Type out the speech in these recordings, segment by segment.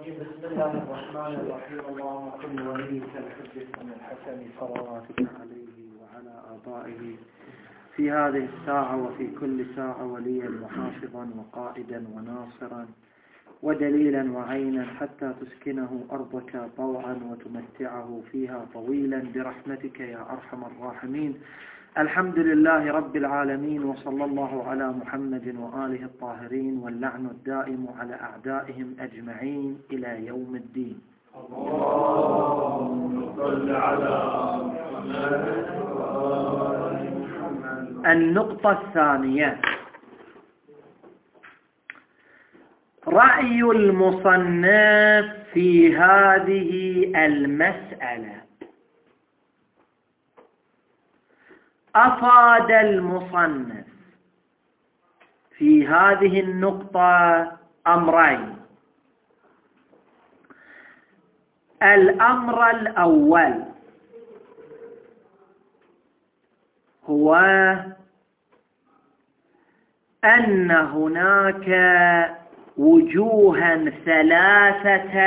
الرجيم. بسم الله الرحمن الرحيم. اللهم كن وليك الحجة من الحسن صلواتك عليه وعلى آبائه في هذه الساعة وفي كل ساعة وليا وحافظا وقائدا وناصرا ودليلا وعينا حتى تسكنه أرضك طوعا وتمتعه فيها طويلا برحمتك يا أرحم الراحمين. الحمد لله رب العالمين، وصلى الله على محمد وآله الطاهرين، واللعن الدائم على أعدائهم أجمعين إلى يوم الدين. اللهم صل على محمد. النقطة الثانية: رأي المصنف في هذه المسألة. أفاد المصنف في هذه النقطة أمرين. الأمر الأول هو أن هناك وجوها ثلاثة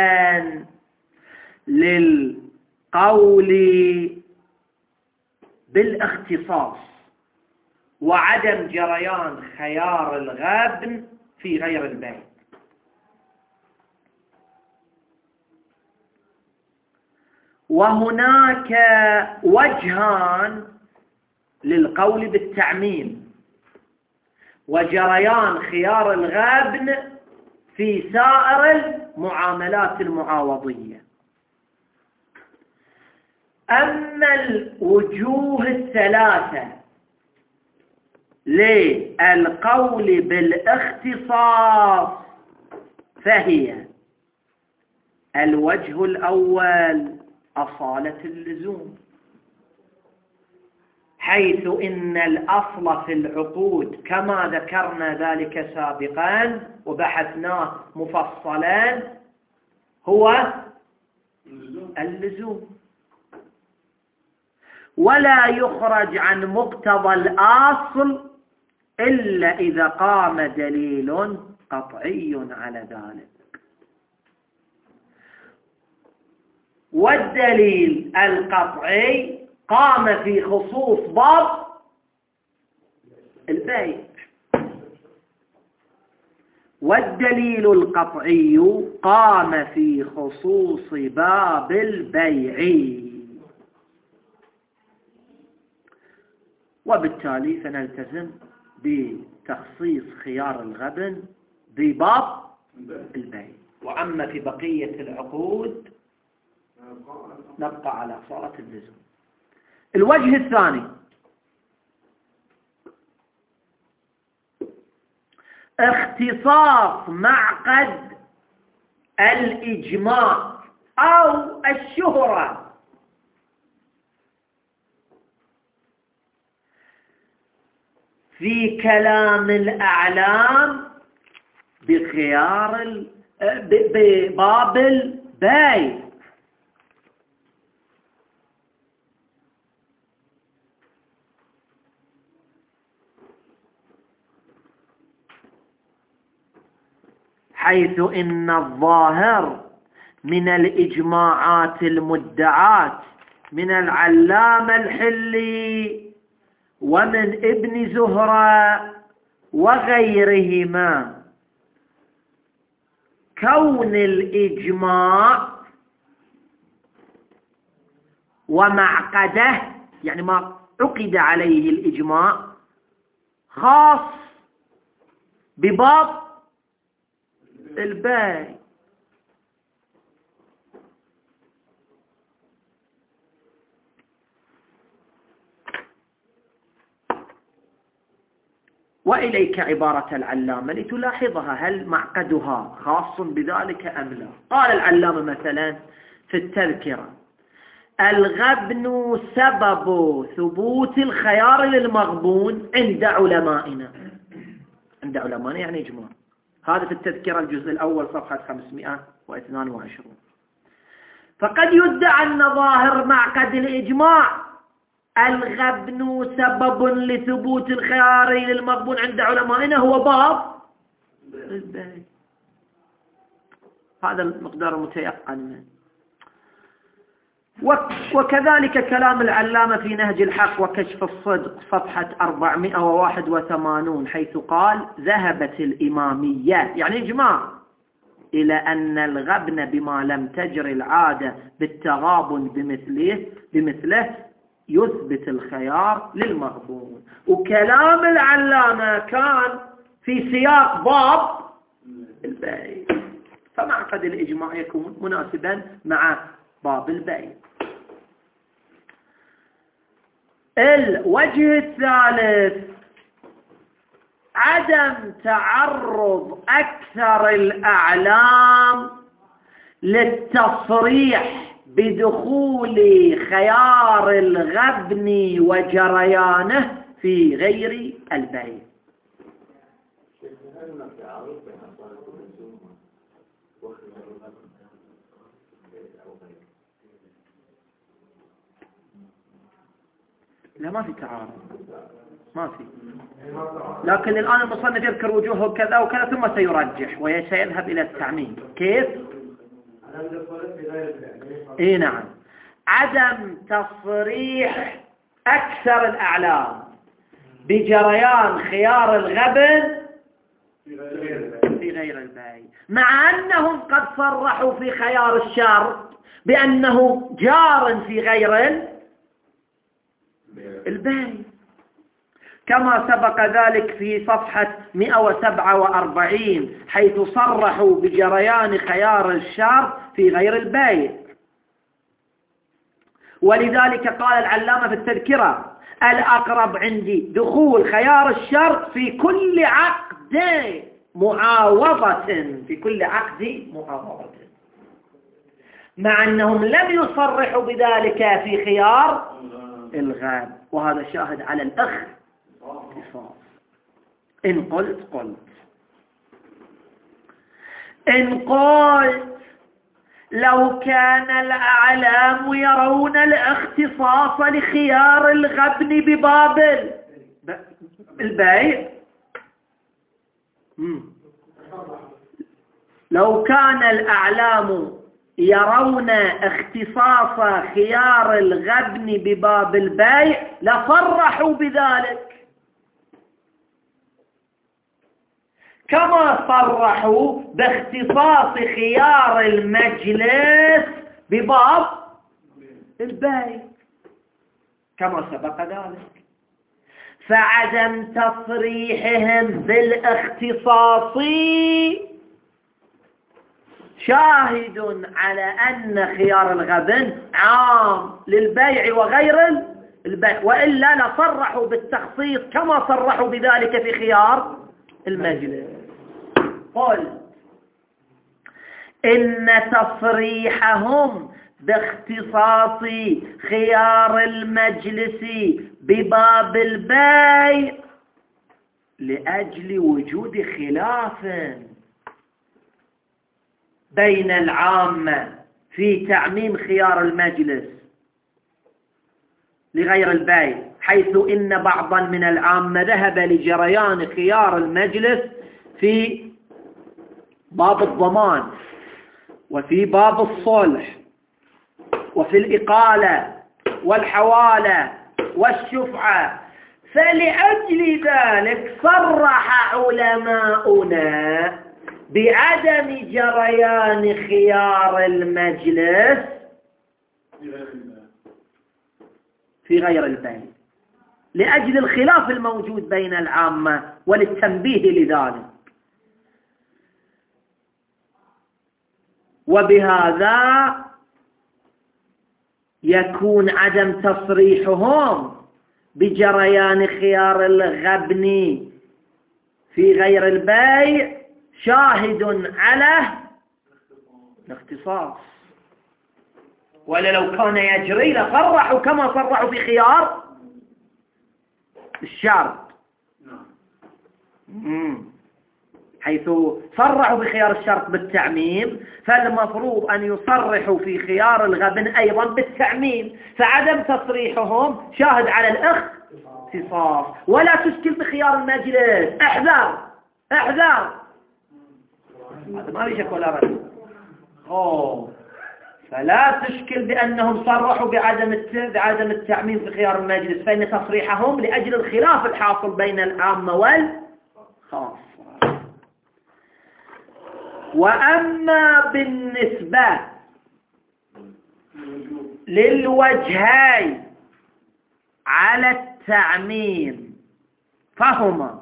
للقول بالاختصاص وعدم جريان خيار الغبن في غير البيت. وهناك وجهان للقول بالتعميم وجريان خيار الغبن في سائر المعاملات المعاوضية. أما الوجوه الثلاثة للقول بالاختصاص فهي: الوجه الأول أصالة اللزوم، حيث إن الأصل في العقود كما ذكرنا ذلك سابقا وبحثناه مفصلا هو اللزوم، ولا يخرج عن مقتضى الأصل إلا إذا قام دليل قطعي على ذلك. والدليل القطعي قام في خصوص باب البيع، والدليل القطعي قام في خصوص باب البيع، وبالتالي فنلتزم بتخصيص خيار الغبن بباب البيع. وأما في بقية العقود نبقى على صورة اللزوم. الوجه الثاني: اختصاص معقد الإجماع أو الشهرة في كلام الأعلام بخيار بباب البيع. حيث إن الظاهر من الإجماعات المدعاة من العلامة الحلي ومن ابن زهرة وغيرهما كون الإجماع ومعقده، يعني ما عقد عليه الإجماع، خاص بباب البيع. وإليك عبارة العلامة لتلاحظها هل معقدها خاص بذلك أم لا. قال العلامة مثلا في التذكرة: الغبن سبب ثبوت الخيار للمغبون عند علمائنا. عند علمائنا يعني إجماع. هذا في التذكرة الجزء الأول صفحة 522. فقد يدعى أن ظاهر معقد الإجماع الغبن سبب لثبوت الخيار للمغبون عند علمائنا هو باب البيع. هذا المقدار المتيقن منه. وكذلك كلام العلامة في نهج الحق وكشف الصدق صفحة 481 حيث قال ذهبت الإمامية يعني إجماع إلى أن الغبن بما لم تجر العادة بالتغابن بمثله يثبت الخيار للمغبون. وكلام العلامة كان في سياق باب البيع، فمعقد الإجماع يكون مناسبا مع باب البيع. الوجه الثالث عدم تعرض أكثر الأعلام للتصريح بدخول خيار الغبن وجريانه في غير البيع. لا ما في تعارض، ما في، لكن الآن المصنف يذكر وجوه كذا وكذا ثم سيرجح وسيذهب إلى التعميم. كيف؟ اي نعم، عدم تصريح أكثر الأعلام بجريان خيار الغبن في غير البيع، مع أنهم قد صرحوا في خيار الشرط بأنه جار في غير البيع، كما سبق ذلك في صفحة 147 حيث صرحوا بجريان خيار الشرط في غير البيع. ولذلك قال العلامة في التذكرة الأقرب عندي دخول خيار الشرط في كل عقد معاوضة، في كل عقد معاوضة، مع أنهم لم يصرحوا بذلك في خيار الغاب، وهذا شاهد على الاختصاص. إن قلت إن قلت لو كان الأعلام يرون الاختصاص لخيار الغبن بباب البيع، لو كان الأعلام يرون اختصاص خيار الغبن بباب البيع لصرحوا بذلك، كما صرحوا باختصاص خيار المجلس بباب البيع كما سبق ذلك. فعدم تصريحهم بالاختصاص شاهد على أن خيار الغبن عام للبيع وغير البيع، وإلا لصرحوا بالتخصيص كما صرحوا بذلك في خيار المجلس. قل إن تصريحهم باختصاص خيار المجلس بباب البيع لأجل وجود خلاف بين العامة في تعميم خيار المجلس لغير البيع، حيث إن بعضا من العامة ذهب لجريان خيار المجلس في باب الضمان وفي باب الصلح وفي الإقالة والحوالة والشفعة، فلأجل ذلك صرح علماؤنا بعدم جريان خيار المجلس في غير البيع لأجل الخلاف الموجود بين العامة وللتنبيه لذلك. وبهذا يكون عدم تصريحهم بجريان خيار الغبن في غير البيع شاهد على الاختصاص، ولا لو كان يجري لصرحوا كما صرحوا في خيار الشرط، حيث صرحوا بخيار الشرط بالتعميم، فالمفروض أن يصرحوا في خيار الغبن أيضا بالتعميم، فعدم تصريحهم شاهد على الاختصاص. ولا تشكل بخيار المجلس، احذر هذا ما في شك ولا ريب. فلا تشكل بأنهم صرحوا بعدم التعميم في خيار المجلس، فإن تصريحهم لأجل الخلاف الحاصل بين العامة والخاصة. وأما بالنسبة للوجهين على التعميم فهما: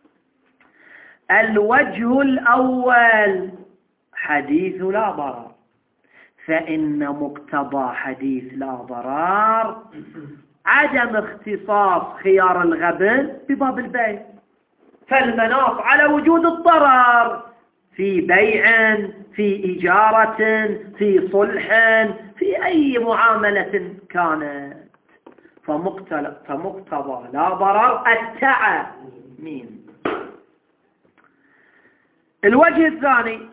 الوجه الأول حديث لا ضرر، فإن مقتضى حديث لا ضرر عدم اختصاص خيار الغبن بباب البيع، فالمناص على وجود الضرر في بيع، في إجارة، في صلح، في أي معاملة كانت، فمقتضى لا ضرر التعميم. الوجه الثاني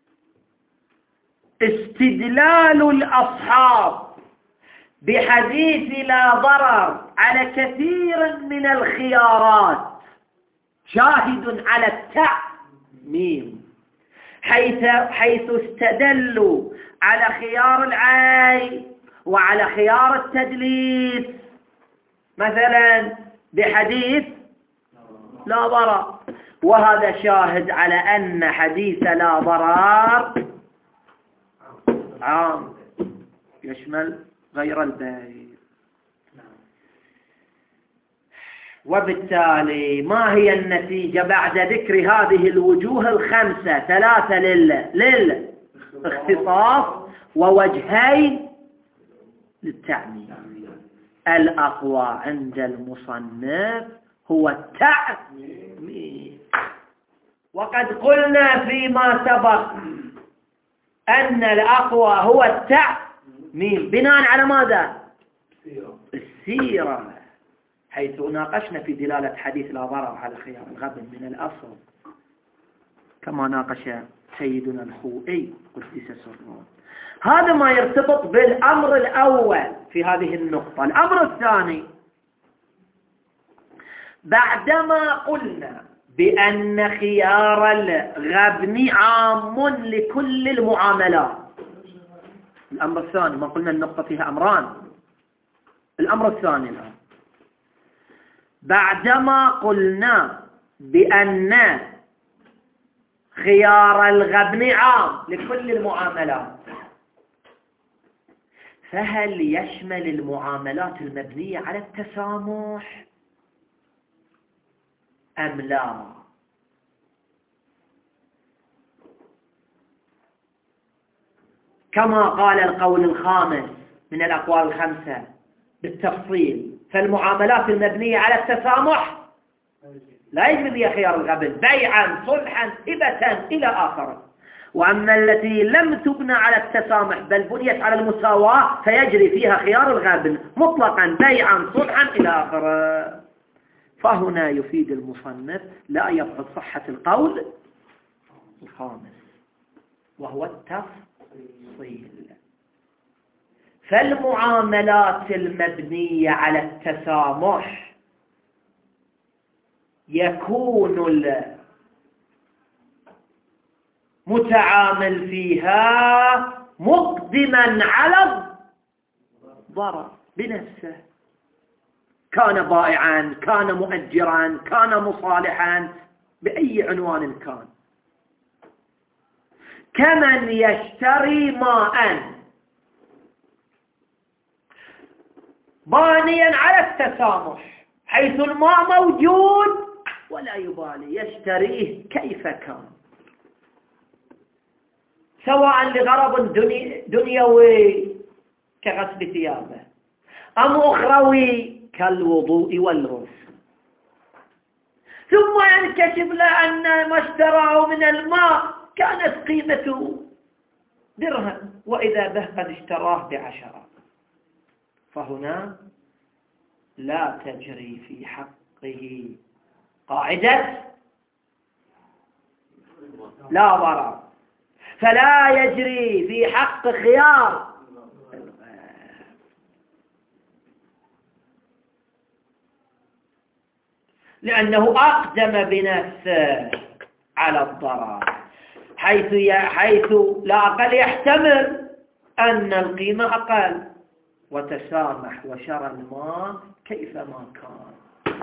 استدلال الأصحاب بحديث لا ضرر على كثير من الخيارات شاهد على التعميم، حيث استدلوا على خيار العين وعلى خيار التدليس مثلا بحديث لا ضرر، وهذا شاهد على أن حديث لا ضرر عام يشمل غير البيع. وبالتالي ما هي النتيجة بعد ذكر هذه الوجوه الخمسة؟ 3 للاختصاص ووجهين للتعميم. الأقوى عند المصنف هو التعميم، وقد قلنا فيما سبق أن الأقوى هو التعميم بناء على ماذا؟ السيرة، حيث ناقشنا في دلالة حديث لا ضرر على خيار الغبن من الأصل، كما ناقش سيدنا الخوئي قدس سره. هذا ما يرتبط بالأمر الأول في هذه النقطة. الأمر الثاني: بعدما قلنا بأن خيار الغبن عام لكل المعاملات، الأمر الثاني، ما قلنا النقطة فيها أمران، الأمر الثاني الآن: بعدما قلنا بأن خيار الغبن عام لكل المعاملات، فهل يشمل المعاملات المبنية على التسامح أم لا؟ كما قال القول الخامس من الأقوال الخمسة بالتفصيل، فالمعاملات المبنية على التسامح لا يجري فيها خيار الغبن، بيعا، صلحا، هبة إلى آخره. وأما التي لم تبنى على التسامح بل بنيت على المساواة فيجري فيها خيار الغبن مطلقا، بيعا، صلحا إلى آخره. فهنا يفيد المصنف لا يفقد صحة القول الخامس وهو التفصيل. فالمعاملات المبنية على التسامح يكون المتعامل فيها مقدما على الضرر بنفسه، كان بائعا، كان مؤجرا، كان مصالحا، بأي عنوان كان، كمن يشتري ماء بانيا على التسامح، حيث الماء موجود ولا يبالي يشتريه كيف كان، سواء لغرض دنيوي كغسل ثيابه أم أخروي كالوضوء والغسل، ثم ينكشف له أن ما اشتراه من الماء كانت قيمته درهم وإذا به قد اشتراه ب10، فهنا لا تجري في حقه قاعدة لا ضرر، فلا يجري في حق خيار لأنه أقدم بنفسه على الضرر. حيث لا أقل يحتمل أن القيمة أقل، وتسامح وشرى الماء كيفما كان.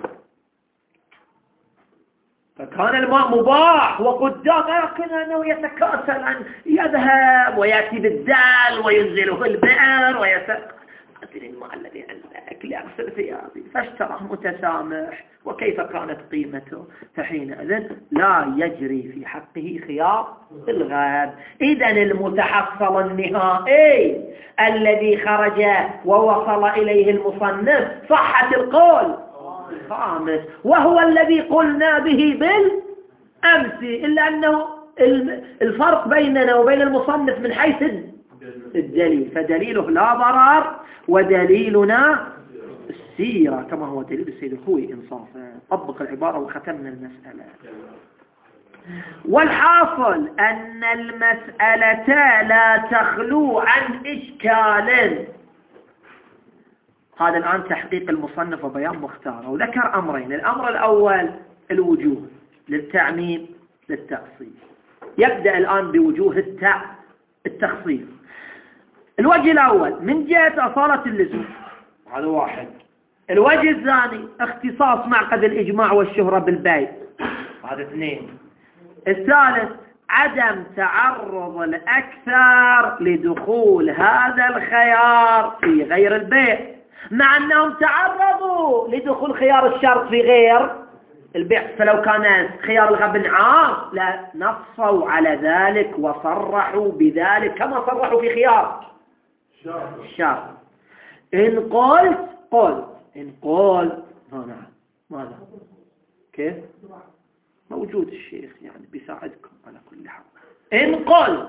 فكان الماء مباح وقدام، لكن أنه يتكاسل أن يذهب ويأتي بالدال وينزله البئر أعطني الماء الذي عندك لأغسل ثيابي، فاشتراه متسامح. وكيف كانت قيمته؟ فحينئذ لا يجري في حقه خيار الغاب. إذن المتحصل النهائي الذي خرج ووصل إليه المصنف صحة القول خامس، وهو الذي قلنا به بالأمس، إلا أنه الفرق بيننا وبين المصنف من حيث الدليل، فدليله لا ضرر ودليلنا السيرة كما هو دليل السيد الخوي إنصافا. طبق العبارة وختمنا المسألة. والحاصل أن المسألة لا تخلو عن إشكال. هذا الآن تحقيق المصنف وبيان مختاره، وذكر أمرين. الأمر الأول الوجوه للتعميم للتخصيص. يبدأ الآن بوجوه التخصيص. الوجه الأول من جهة أصالة اللزوم، هذا واحد. الوجه الثاني اختصاص معقد الإجماع والشهرة بالبيع، هذا اثنين. الثالث عدم تعرض الأكثر لدخول هذا الخيار في غير البيع، مع أنهم تعرضوا لدخول خيار الشرط في غير البيع. فلو كان خيار الغبن عام لا نصوا على ذلك وصرحوا بذلك كما صرحوا في خيار الشرط. إن قلت إن قلت نعم. ماذا؟ كيف؟ موجود الشيخ يعني بيساعدكم على كل حال. إن قلت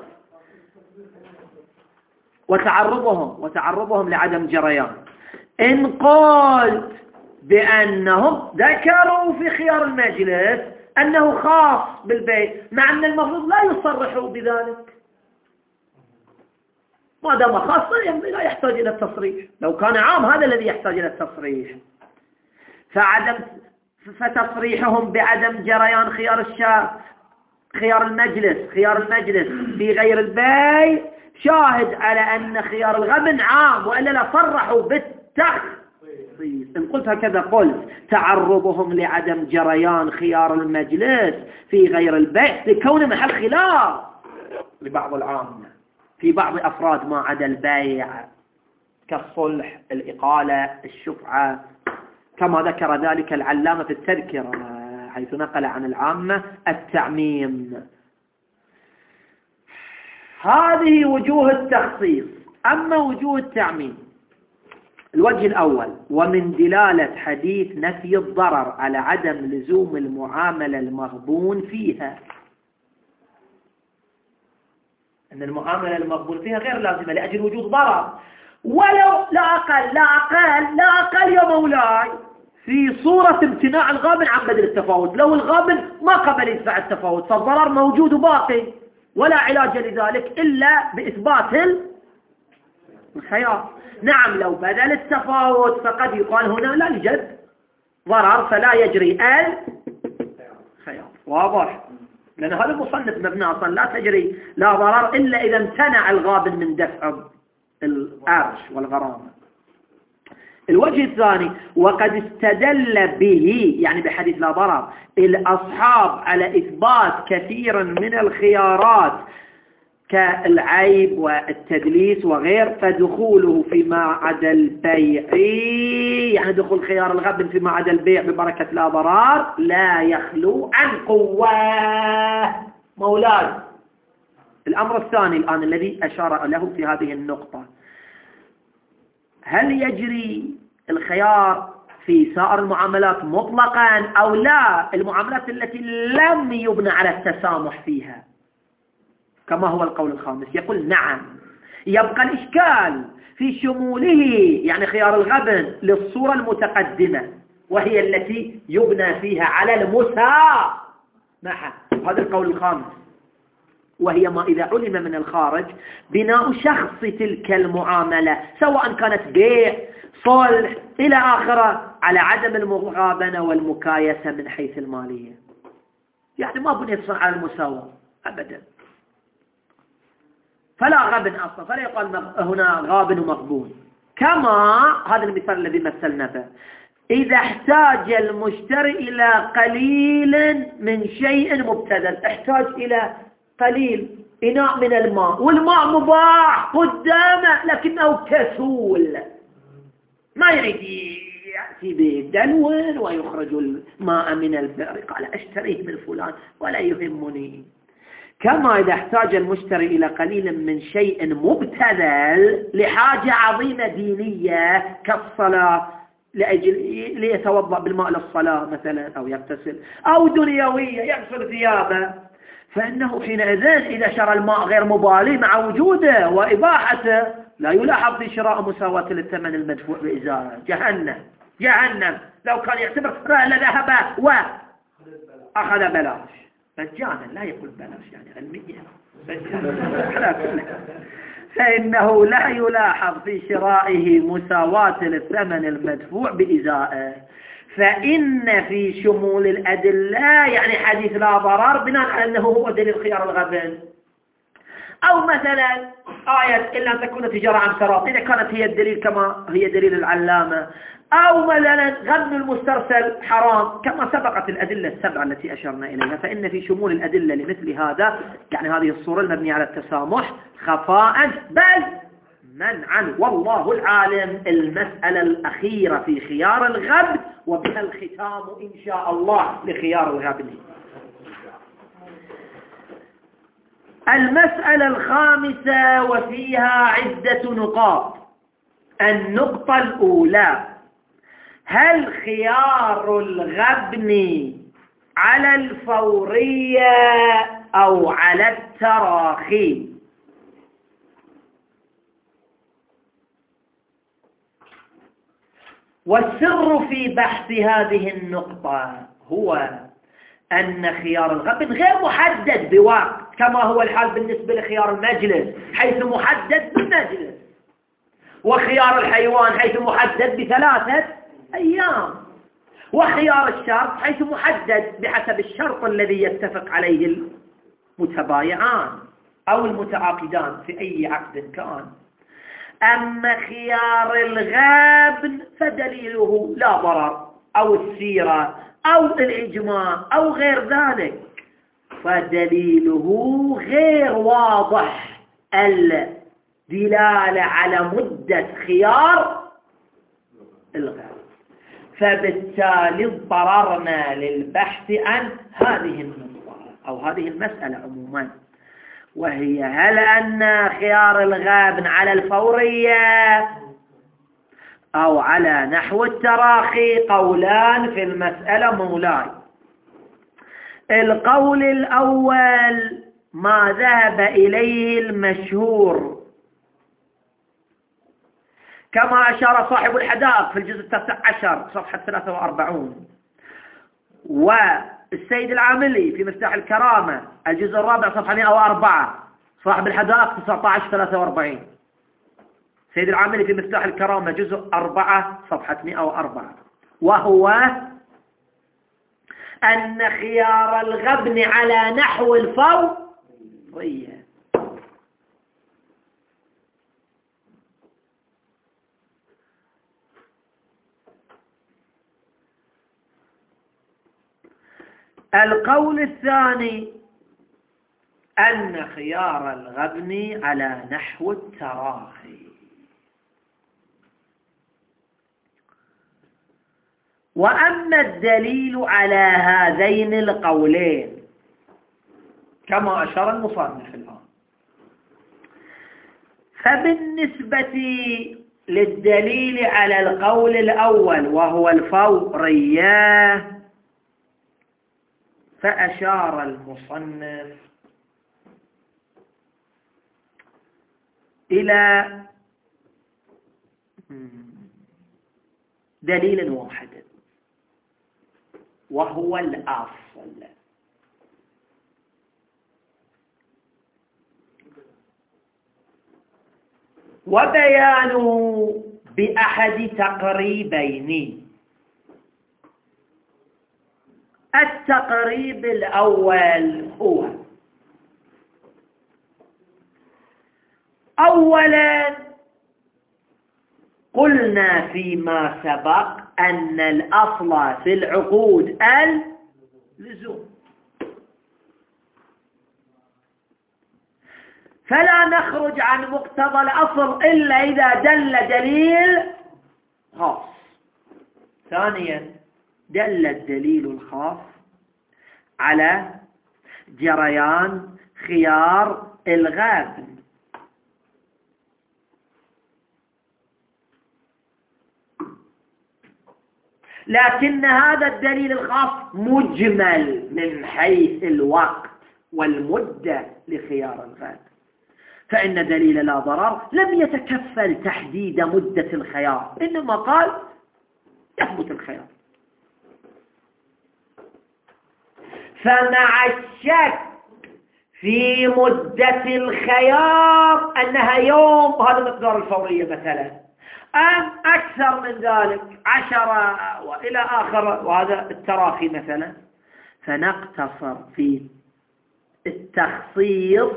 وتعرضهم لعدم جريان. إن قلت بأنهم ذكروا في خيار المجلس أنه خاص بالبيع، مع أن المفروض لا يصرحوا بذلك، ما دام خاص لا يحتاج إلى التصريح. لو كان عام هذا الذي يحتاج إلى التصريح. فتصريحهم بعدم جريان خيار المجلس في غير البيع شاهد على أن خيار الغبن عام، وإلا لا صرحوا بالتخصيص. إن قلت هكذا قلت تعرضهم لعدم جريان خيار المجلس في غير البيع لكون محل خلاف لبعض العامة في بعض أفراد ما عدا البيع كالصلح، الإقالة، الشفعة، كما ذكر ذلك العلامة في التذكرة حيث نقل عن العامة التعميم. هذه وجوه التخصيص. أما وجوه التعميم، الوجه الأول ومن دلالة حديث نفي الضرر على عدم لزوم المعاملة المغبون فيها، أن المعاملة المغبون فيها غير لازمة لأجل وجود ضرر، ولو لا أقل يا مولاي في صورة امتناع الغابن عن بدل التفاوت. لو الغابن ما قبل يدفع التفاوت فالضرر موجود وباقي، ولا علاج لذلك إلا بإثبات الخيار. نعم لو بدل التفاوت فقد يقال هنا لا يوجد ضرر فلا يجري الخيار. واضح؟ لأن هذا المصنف مبنى أصلا لا تجري لا ضرر إلا إذا امتنع الغابن من دفع الأرش والغرامة. الوجه الثاني وقد استدل به يعني بحديث لا ضرر الأصحاب على إثبات كثير من الخيارات كالعيب والتدليس وغير، فدخوله فيما عدا البيع يعني دخول خيار الغبن فيما عدا البيع ببركة لا ضرر لا يخلو عن قوة. مولاي الأمر الثاني الآن الذي أشار له في هذه النقطة، هل يجري الخيار في سائر المعاملات مطلقا أو لا؟ المعاملات التي لم يبنى على التسامح فيها كما هو القول الخامس يقول نعم. يبقى الإشكال في شموله يعني خيار الغبن للصورة المتقدمة وهي التي يبنى فيها على المسامحة، هذا القول الخامس، وهي ما إذا علم من الخارج بناء شخص تلك المعاملة سواء كانت بيع صلح إلى آخره على عدم المغابنة والمكايسة من حيث المالية، يعني ما بني على المساواة أبدا. فلا غبن أصلا، فلا يقال هنا غابن ومغبون. كما هذا المثال الذي مثلنا به، إذا احتاج المشتري إلى قليل من شيء مبتذل، احتاج إلى قليل إناء من الماء، والماء مباح قدامه لكنه كسول، ما يريد يأتي بدلو ويخرج الماء من البئر، قال اشتريه من فلان ولا يهمني. كما إذا احتاج المشتري إلى قليل من شيء مبتذل لحاجة عظيمة دينية كالصلاة، ليتوضأ بالماء للصلاة مثلا أو يغتسل، أو دنيوية يغسل ثيابه، فإنه حينئذ إذا شرى الماء غير مبالي مع وجوده وإباحته لا يلاحظ في شراء مساواة للثمن المدفوع بإزارة. جهنم لو كان يعتبر رهل ذهب وأخذ بلاش مجانا، لا يقول بلاش يعني علميا مجانا، فإنه لا يلاحظ في شرائه مساواة للثمن المدفوع بإزائه. فإن في شمول الأدلة يعني حديث لا ضرر بناء على أنه هو دليل خيار الغبن، أو مثلا آية إلا أن تكون تجارة عن شراط إذا كانت هي الدليل كما هي دليل العلامة، أو مثلا غبن المسترسل حرام كما سبقت الأدلة السبعة التي أشرنا إليها. فإن في شمول الأدلة لمثل هذا يعني هذه الصورة المبنية على التسامح خفاء بل منعا، والله العالم. المسألة الأخيرة في خيار الغبن وبها الختام إن شاء الله لخيار الغبن. المسألة الخامسة وفيها عدة نقاط. النقطة الأولى: هل خيار الغبن على الفورية أو على التراخي؟ والسر في بحث هذه النقطة هو أن خيار الغبن غير محدد بوقت كما هو الحال بالنسبة لخيار المجلس حيث محدد بالمجلس، وخيار الحيوان حيث محدد ب3 أيام، وخيار الشرط حيث محدد بحسب الشرط الذي يتفق عليه المتبايعان أو المتعاقدان في أي عقد كان. أما خيار الغبن فدليله لا ضرر أو السيرة أو الإجماع أو غير ذلك، فدليله غير واضح الدلالة على مدة خيار الغبن، فبالتالي اضطررنا للبحث عن هذه النقطة أو هذه المسألة عموما، وهي هل أن خيار الغبن على الفورية أو على نحو التراخي؟ قولان في المسألة مولاي. القول الأول ما ذهب إليه المشهور كما أشار صاحب الحدائق في الجزء 19 صفحة 43، والسيد العاملي في مفتاح الكرامة الجزء 4 صفحة 104، صاحب الحدائق 19 43، سيد العاملي في مفتاح الكرامة جزء 4 صفحة 104، وهو أن خيار الغبن على نحو الفورية. القول الثاني أن خيار الغبن على نحو التراخي. وأما الدليل على هذين القولين كما أشار المصنف الآن، فبالنسبة للدليل على القول الأول وهو الفورية فأشار المصنف إلى دليل واحد وهو الأصل، وبيانه بأحد تقريبين. التقريب الأول هو أولا قلنا فيما سبق أن الأصل في العقود اللزوم، فلا نخرج عن مقتضى الأصل إلا إذا دل دليل خاص. ثانيا دل الدليل الخاص على جريان خيار الغابن، لكن هذا الدليل الخاص مجمل من حيث الوقت والمدة لخيار الغابن، فإن دليل لا ضرر لم يتكفل تحديد مدة الخيار، إنما قال يثبت الخيار. فمع الشك في مدة الخيار أنها يوم، هذا مقدار الفورية مثلا، أم أكثر من ذلك 10 وإلى آخر، وهذا التراخي مثلا، فنقتصر في التخصيص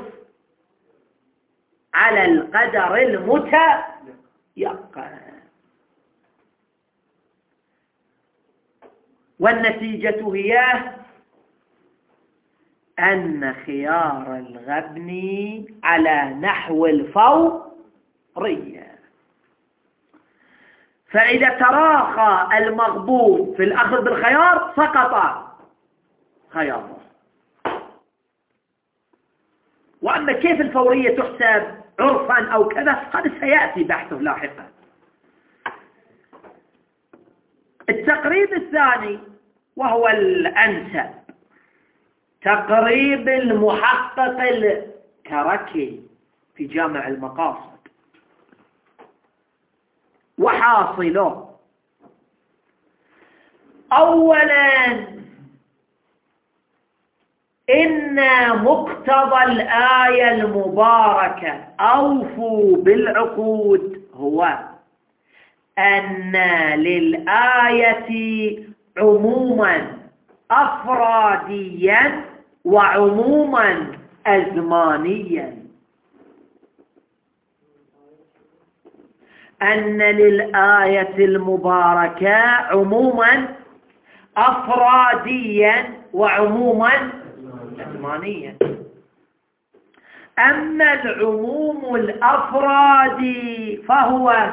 على القدر المتيقن. والنتيجة هي أن خيار الغبن على نحو الفورية، فإذا تراخى المغبون في الأخذ بالخيار سقط خياره. وأما كيف الفورية تحسب عرفا أو كذا هذا سيأتي بحثه لاحقا. التقريب الثاني وهو الأنسب، تقريب المحقق الكركي في جامع المقاصد، وحاصله أولا إن مقتضى الآية المباركة أوفوا بالعقود هو أن للآية عموما أفراديا وعموما أزمانيا، أن للآية المباركة عموما أفراديا وعموما أزمانيا. أما العموم الأفرادي فهو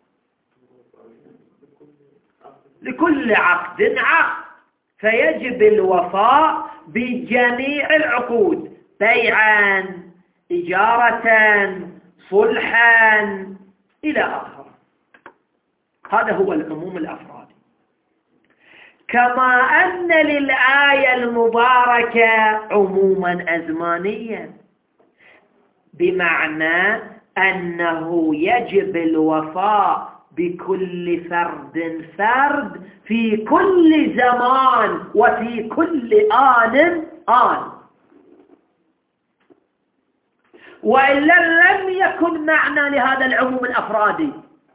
لكل عقد عقد، فيجب الوفاء بجميع العقود، بيعا، إجارة، صلحا إلى آخره. هذا هو العموم الأفرادي. كما أن للآية المباركة عموما أزمانيا، بمعنى أنه يجب الوفاء بكل فرد فرد في كل زمان وفي كل آن. وإلا لم يكن معنى لهذا العموم الأفرادي،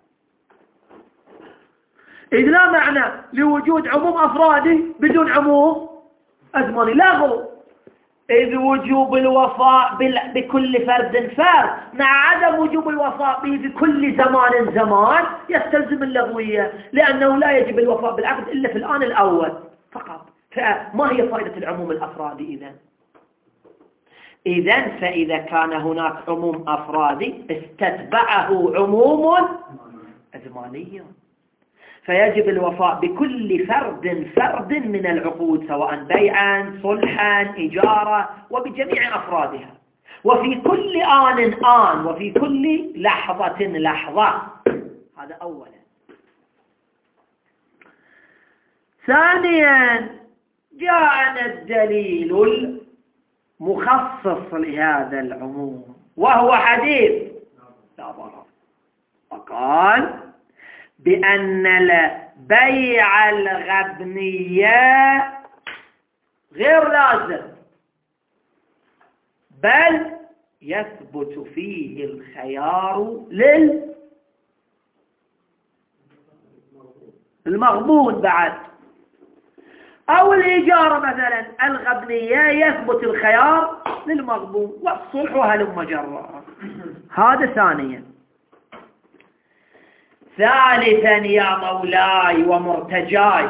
إذ لا معنى لوجود عموم أفرادي بدون عموم أزماني، لا، إذ وجوب الوفاء بكل فرد فرد مع عدم وجوب الوفاء به بكل زمان يستلزم اللغوية، لأنه لا يجب الوفاء بالعقد إلا في الآن الأول فقط. فما هي فائدة العموم الأفرادي إذن؟ فإذا كان هناك عموم أفرادي استتبعه عموم أزماني، فيجب الوفاء بكل فرد من العقود، سواء بيعا، صلحا، إجارة، وبجميع أفرادها، وفي كل آن وفي كل لحظة. هذا أولا. ثانيا جاءنا الدليل المخصص لهذا العموم وهو حديث لا ضرر، وقال بأن البيع الغبنية غير لازم، بل يثبت فيه الخيار للمغبون بعد، أو الإجارة مثلا الغبنية يثبت الخيار للمغبون، والصلح هلم جرا. هذا ثانيا. ثالثا يا مولاي ومرتجاي،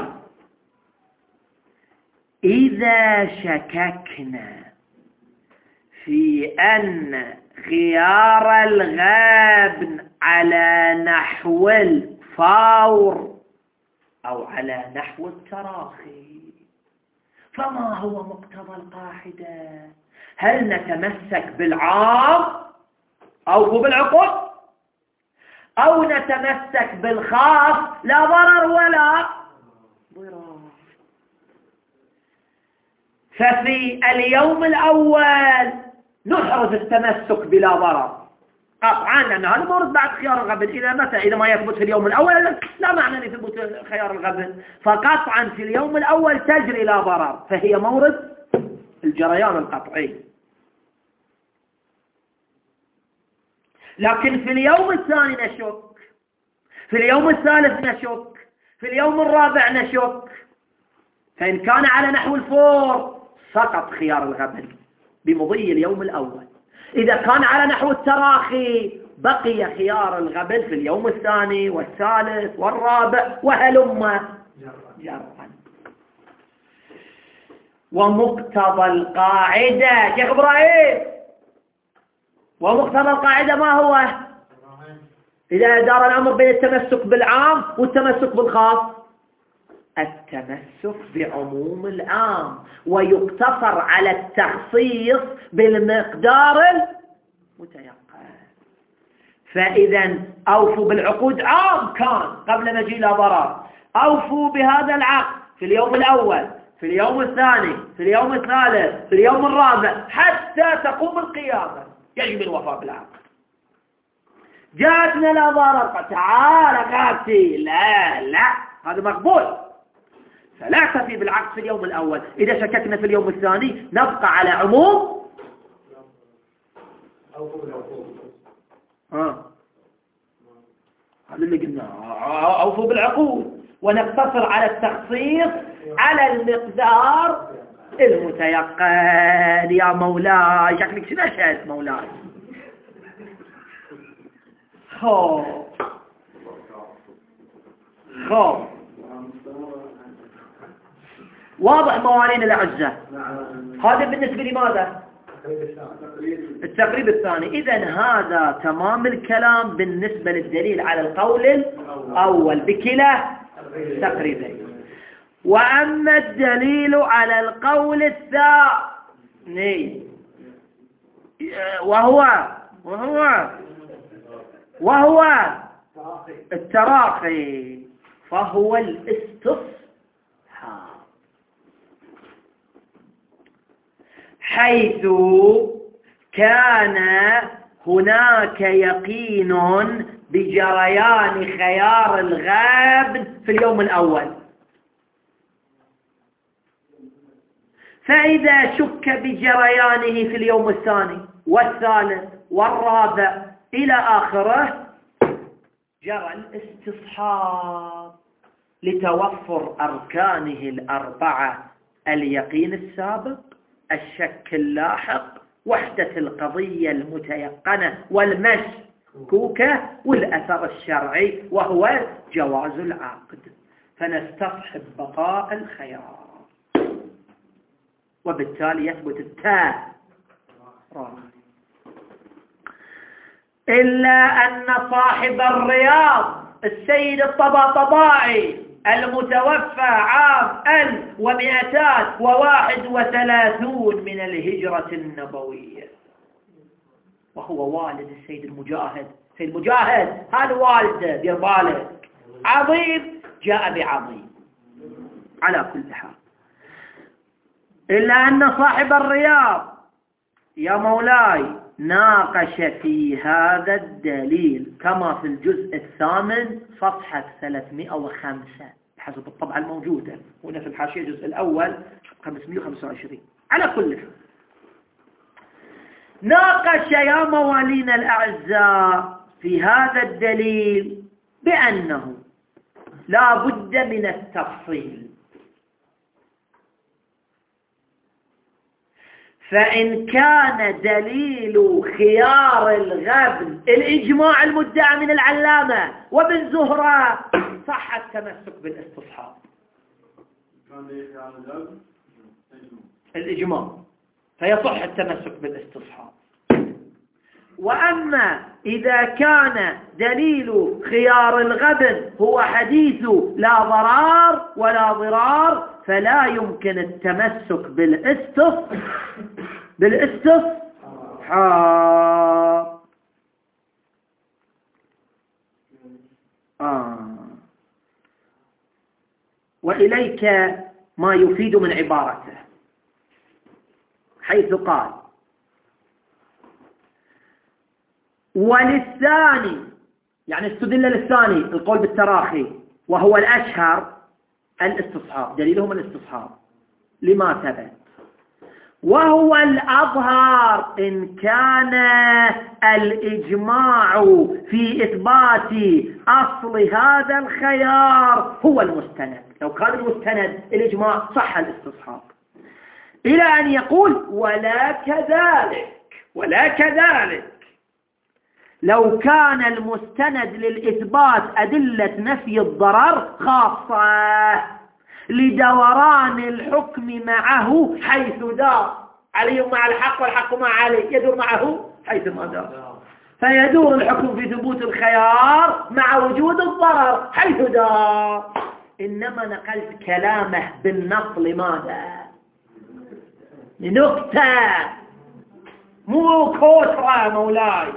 إذا شككنا في أن خيار الغبن على نحو الفور أو على نحو التراخي، فما هو مقتضى القاعدة؟ هل نتمسك بالعام أو بالعقود، أو نتمسك بالخاص لا ضرر ولا ضرار؟ ففي اليوم الأول نحرز التمسك بلا ضرر قطعا، لأن هذا مورد بعد خيار الغبن. إذا متى؟ إذا ما يثبت في اليوم الأول لا معنى لثبوت خيار الغبن، فقطعا في اليوم الأول تجري لا ضرر، فهي مورد الجريان القطعي. لكن في اليوم الثاني نشك، في اليوم الثالث نشك، في اليوم الرابع نشك، فإن كان على نحو الفور سقط خيار الغبن بمضي اليوم الأول. إذا كان على نحو التراخي بقي خيار الغبن في اليوم الثاني والثالث والرابع وهلم جرا. ومقتضى القاعدة شيخ إبراهيم، ومقتضى القاعدة ما هو؟ إذا دار الأمر بين التمسك بالعام والتمسك بالخاص، التمسك بعموم العام ويقتصر على التخصيص بالمقدار المتيقن. فإذا أوفوا بالعقود عام كان قبل مجيء لا ضرر، أوفوا بهذا العقد في اليوم الأول، في اليوم الثاني، في اليوم الثالث، في اليوم الرابع، حتى تقوم القيامة يجب الوفاء بالعقد. جاءتنا لا ضرر، تعال غابتي، لا هذا مقبول، فلا تفي بالعقد في اليوم الأول. إذا شككنا في اليوم الثاني نبقى على عموم هذا اللي قلناه، أوفوا بالعقود، ونقتصر على التخصيص على المقدار المتيقن. يا مولاي شكلك شنو أشهد مولاي. خوف واضح موالين الأعزاء. هذا بالنسبة لماذا؟ التقريب الثاني. إذن هذا تمام الكلام بالنسبة للدليل على القول الأول بكلا تقريبين. وأما الدليل على القول الثاني وهو التراخي، فهو الاستصحاب، حيث كان هناك يقين بجريان خيار الغابن في اليوم الأول، فإذا شك بجريانه في اليوم الثاني والثالث والرابع إلى آخره جرى الاستصحاب لتوفر أركانه الأربعة: اليقين السابق، الشك اللاحق، وحدة القضية المتيقنة والمشكوكة، والأثر الشرعي وهو جواز العقد. فنستصحب بقاء الخيار، وبالتالي يثبت التاء. إلا أن صاحب الرياض السيد الطباطبائي المتوفى عام 1231 من الهجرة النبوية، وهو والد السيد المجاهد. سيد المجاهد هذا والده، دير بالك، عظيم جاء بعظيم. على كل حال، إلا أن صاحب الرياض يا مولاي ناقش في هذا الدليل كما في الجزء الثامن صفحة 305 بحسب الطبعة الموجودة هنا في الحاشية الجزء الأول 525. على كل حال، ناقش يا موالينا الأعزاء في هذا الدليل بأنه لا بد من التفصيل فإن كان دليل خيار الغبن الإجماع المدعى من العلامة وابن زهرة صح التمسك بالاستصحاب. الإجماع فيصح التمسك بالاستصحاب. وأما إذا كان دليل خيار الغبن هو حديث لا ضرار ولا ضرار فلا يمكن التمسك بالاستصحاب. وإليك ما يفيد من عبارته حيث قال وللثاني، يعني استدل للثاني القول بالتراخي وهو الأشهر الاستصحاب، دليلهم الاستصحاب لما ثبت، وهو الأظهر إن كان الإجماع في إثبات أصل هذا الخيار هو المستند. لو كان المستند الإجماع صح الاستصحاب، إلى أن يقول ولا كذلك لو كان المستند للإثبات أدلة نفي الضرر خاصة لدوران الحكم معه حيث دار، علي مع الحق والحق مع علي، يدور معه حيث ما دار، فيدور الحكم في ثبوت الخيار مع وجود الضرر حيث دار. إنما نقلت كلامه بالنص لماذا؟ لنكتة مو كثرة مولاي.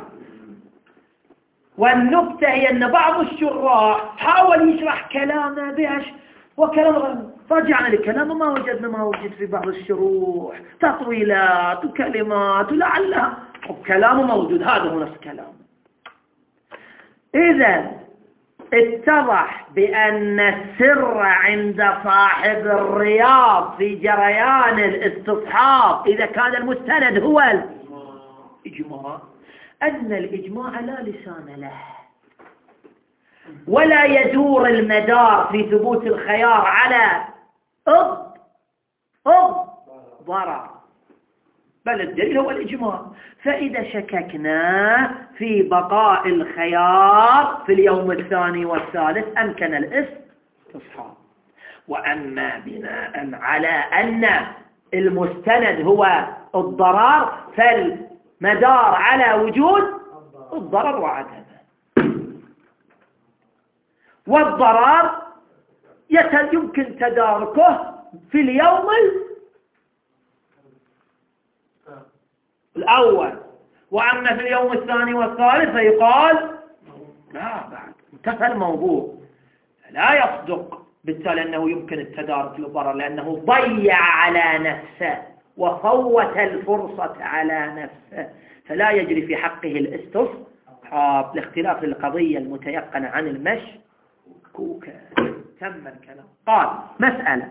والنكتة هي أن بعض الشراح حاول يشرح كلامه بأش وكلام رجعنا لكلامه ما وجدنا ما وجد في بعض الشروح، تطويلات وكلمات ولعلها وكلامه موجود، هذا هو نفس كلامه. إذا اتضح بأن السر عند صاحب الرياض في جريان الاستصحاب إذا كان المستند هو الإجماع، أن الإجماع لا لسان له ولا يدور المدار في ثبوت الخيار على ضرر، بل الدليل هو الإجماع. فإذا شككنا في بقاء الخيار في اليوم الثاني والثالث أمكن الاستصحاب. وأما بناء على أن المستند هو الضرر فالمدار على وجود الضرر وعدمه، والضرر يمكن تداركه في اليوم الأول، وأما في اليوم الثاني والثالث فيقال لا بعد انتهى الموضوع، لا يصدق بالتالي أنه يمكن التدارك للضرر لأنه ضيع على نفسه وفوت الفرصة على نفسه، فلا يجري في حقه الاستصحاب لاختلاف القضية المتيقنة عن المشكوكة. تم الكلام. قال مسألة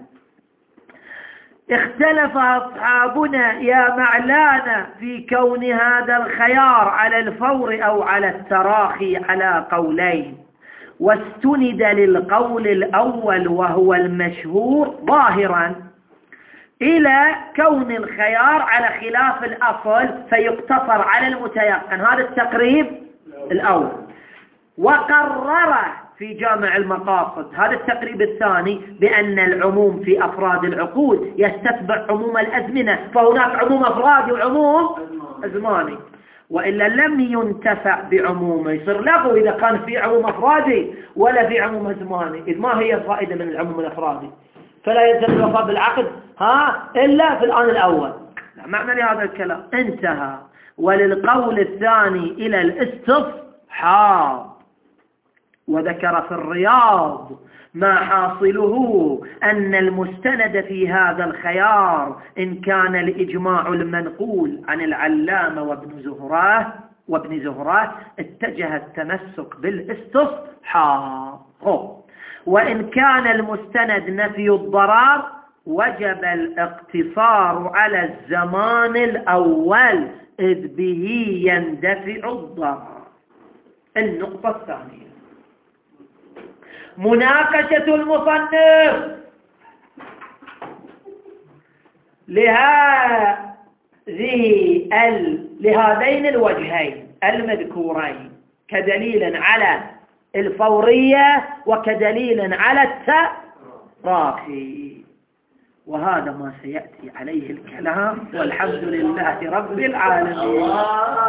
اختلف أصحابنا يا معلانا في كون هذا الخيار على الفور أو على التراخي على قولين، واستند للقول الأول وهو المشهور ظاهرا إلى كون الخيار على خلاف الأصل فيقتصر على المتيقن، هذا التقريب الأول. وقرر في جامع المقاصد هذا التقريب الثاني بأن العموم في أفراد العقود يستتبع عموم الأزمنة، فهناك عموم أفرادي وعموم أزماني، وإلا لم ينتفع بعمومه، يصير لغو إذا كان في عموم أفرادي ولا في عموم أزماني. إذ ما هي الفائدة من العموم الأفرادي؟ فلا يلزم الوفاء بالعقد إلا في الآن الأول. لا معنى لهذا الكلام. انتهى. وللقول الثاني إلى الاستصحاب. وذكر في الرياض ما حاصله أن المستند في هذا الخيار إن كان الإجماع المنقول عن العلامة وابن زهراه اتجه التمسك بالاستصحاب، وإن كان المستند نفي الضرر وجب الاقتصار على الزمان الأول إذ به يندفع الضرر. النقطة الثانية مناقشة المصنف ذي لهذين الوجهين المذكورين كدليل على الفورية وكدليل على التراخي. وهذا ما سيأتي عليه الكلام، والحمد لله رب العالمين.